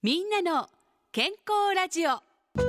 みんなの健康ラジオ。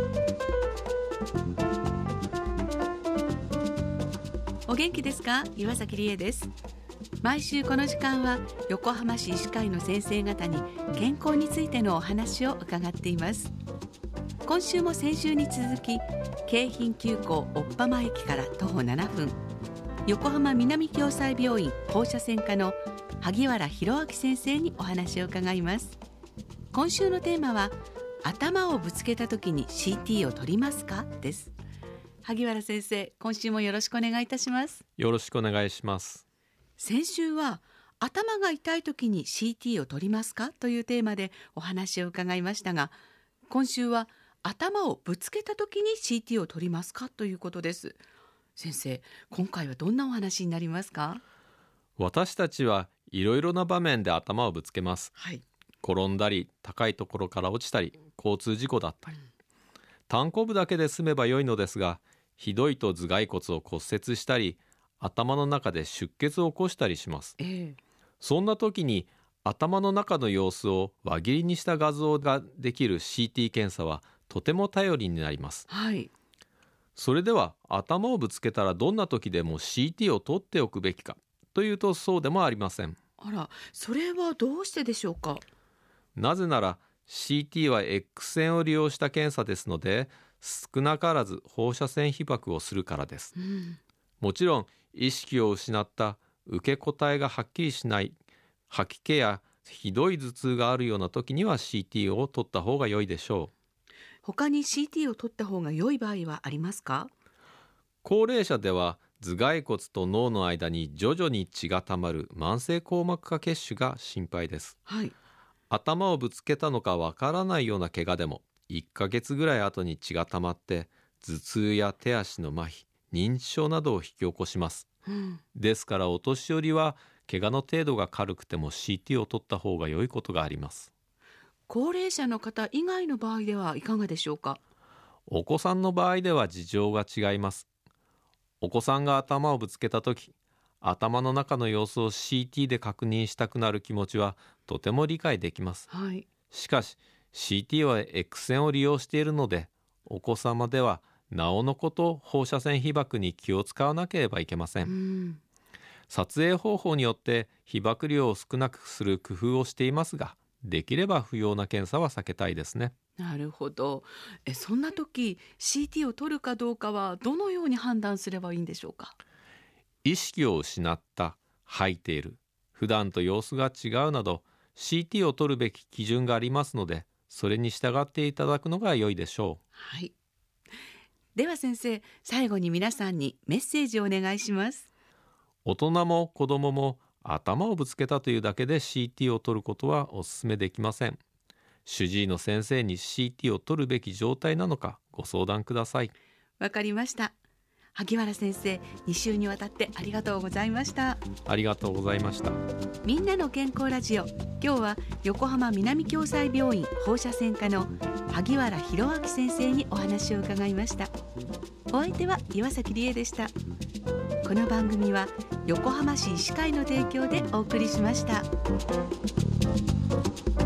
お元気ですか？岩崎理恵です。毎週この時間は横浜市医師会の先生方に健康についてのお話を伺っています。今週も先週に続き、京浜急行追浜駅から徒歩7分、横浜南共済病院放射線科の萩原博明先生にお話を伺います。今週のテーマは、頭をぶつけた時に CT を取りますかです。萩原先生、今週もよろしくお願いいたします。 よろしくお願いします。 先週は頭が痛い時に CT を取りますかというテーマでお話を伺いましたが、今週は頭をぶつけた時に CT を取りますかということです。先生、今回はどんなお話になりますか？ 私たちはいろいろな場面で頭をぶつけます。 はい。 転んだり、高いところから落ちたり、交通事故だったり、単行部だけで済めばよいのですが、ひどいと頭蓋骨を骨折したり、頭の中で出血を起こしたりします。そんな時に頭の中の様子を輪切りにした画像ができる CT 検査はとても頼りになります。 はい。 それでは頭をぶつけたらどんな時でも CT を取っておくべきかというと、そうでもありません。 あら、それはどうしてでしょうか？ なぜなら CT は X 線を利用した検査ですので、少なからず放射線被曝をするからです。もちろん意識を失った、受け答えがはっきりしない、吐き気やひどい頭痛があるような時には CT を取った方が良いでしょう。 他に CT を取った方が良い場合はありますか？ 高齢者では頭蓋骨と脳の間に徐々に血がたまる慢性硬膜下血腫が心配です。 はい。 頭をぶつけたのかわからないような怪我でも1ヶ月ぐらい後に血がたまって頭痛や手足の麻痺、認知症などを引き起こします。ですからお年寄りは怪我の程度が軽くても CT を取った方が良いことがあります。 高齢者の方以外の場合ではいかがでしょうか？ お子さんの場合では事情が違います。お子さんが頭をぶつけた時、頭の中の様子を CT で確認したくなる気持ちはとても理解できます。 はい。 しかし CT は X 線を利用しているので、お子様ではなおのこと放射線被曝に気を使わなければいけません。撮影方法によって被曝量を少なくする工夫をしていますが、できれば不要な検査は避けたいですね。 なるほど。そんな時 CT を取るかどうかはどのように判断すればいいんでしょうか？ 意識を失った、吐いている、普段と様子が違うなど CT を取るべき基準がありますので、それに従っていただくのが良いでしょう。 はい。では先生、最後に皆さんにメッセージをお願いします。 大人も子供も頭をぶつけたというだけで CT を取ることはお勧めできません。主治医の先生に CT を取るべき状態なのかご相談ください。 わかりました。萩原先生、2週にわたってありがとうございました。 ありがとうございました。 みんなの健康ラジオ、今日は横浜南共済病院放射線科の萩原博明先生にお話を伺いました。お相手は岩崎理恵でした。この番組は横浜市医師会の提供でお送りしました。